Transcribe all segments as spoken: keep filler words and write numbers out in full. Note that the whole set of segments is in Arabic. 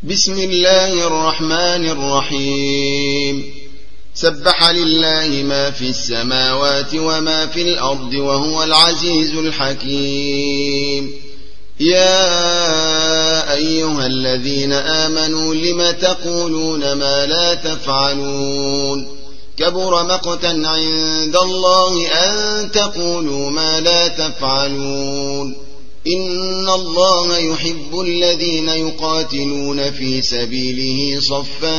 بسم الله الرحمن الرحيم سبح لله ما في السماوات وما في الأرض وهو العزيز الحكيم. يا أيها الذين آمنوا لم تقولون ما لا تفعلون كبر مقتا عند الله أن تقولوا ما لا تفعلون. إن الله يحب الذين يقاتلون في سبيله صفا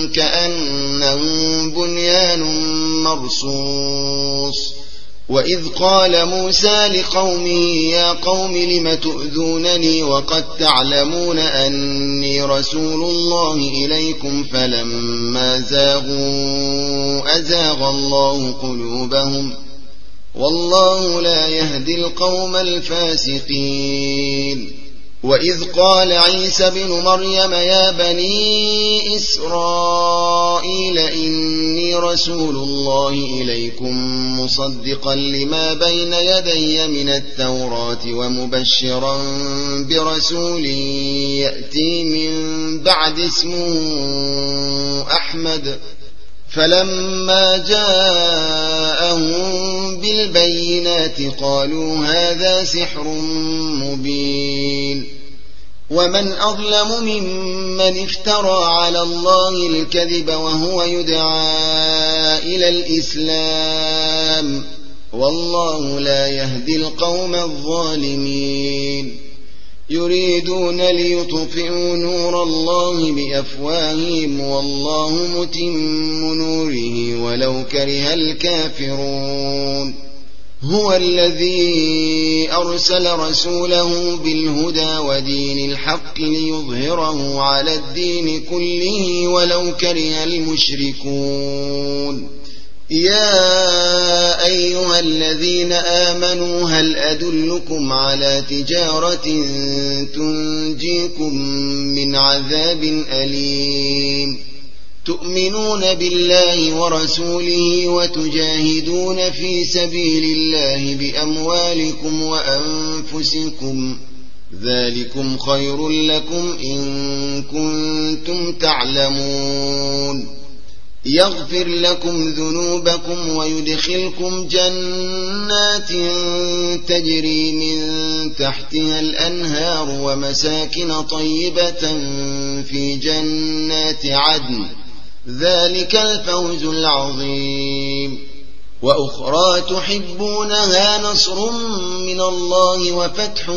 كأنهم بنيان مرصوص. وإذ قال موسى لقومه يا قوم لم تؤذونني وقد تعلمون أني رسول الله إليكم فلما زاغوا أزاغ الله قلوبهم والله لا يهدي القوم الفاسقين. وإذ قال عيسى بن مريم يا بني إسرائيل إني رسول الله إليكم مصدقا لما بين يدي من التوراة ومبشرا برسول يأتي من بعد اسمه أحمد. فلما جاءهم بالبينات قالوا هذا سحر مبين. ومن أظلم ممن افترى على الله الكذب وهو يدعى إلى الإسلام والله لا يهدي القوم الظالمين. يريدون ليطفئوا نور الله بأفواههم والله متم نوره ولو كره الكافرون. هو الذي أرسل رسوله بالهدى ودين الحق ليظهره على الدين كله ولو كره المشركون. يا أيها الذين آمنوا هل أدلكم على تجارة تنجيكم من عذاب أليم تؤمنون بالله ورسوله وتجاهدون في سبيل الله بأموالكم وأنفسكم ذلكم خير لكم إن كنتم تعلمون. يغفر لكم ذنوبكم ويدخلكم جنات تجري من تحتها الأنهار ومساكن طيبة في جنات عدن ذلك الفوز العظيم. وأخرى تحبونها نصر من الله وفتح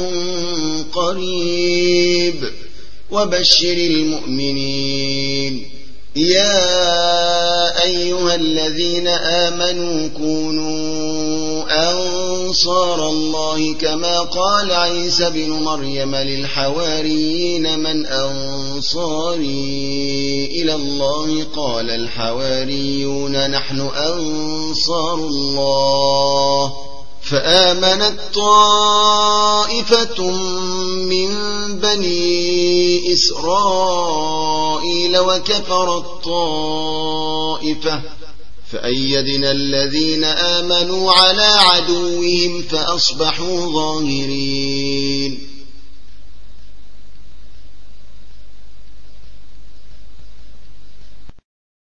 قريب وبشر المؤمنين. يا أيها الذين آمنوا كونوا أنصار الله كما قال عيسى بن مريم للحواريين من أنصاري إلى الله قال الحواريون نحن أنصار الله. فآمنت طائفة من بني إسرائيل وكفرت طائفة فأيدنا الذين آمنوا على عدوهم فأصبحوا ظاهرين.